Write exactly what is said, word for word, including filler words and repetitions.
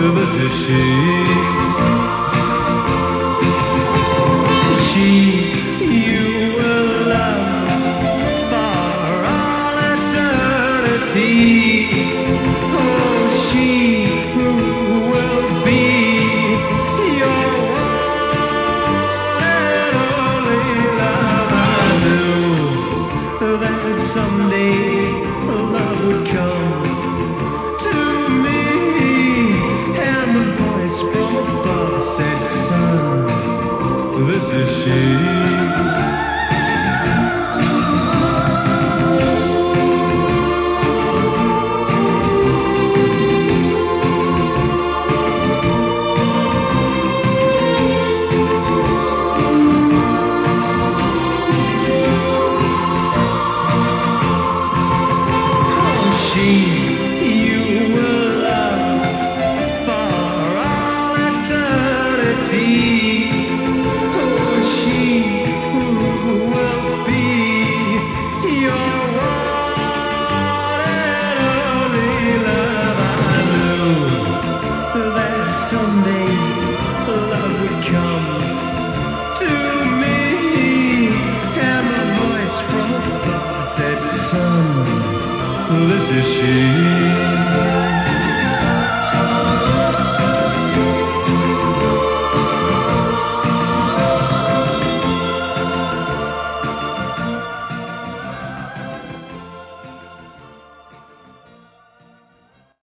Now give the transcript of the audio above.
This is she. She you will love for all eternity. Oh, she who will be your one and only love. I knew that someday love would come to me, and the voice from above said, son, this is she. She you will love for all eternity. Oh, she who will be your one and only love. I knew that someday love would come to me, and the voice from above said, son, this is she.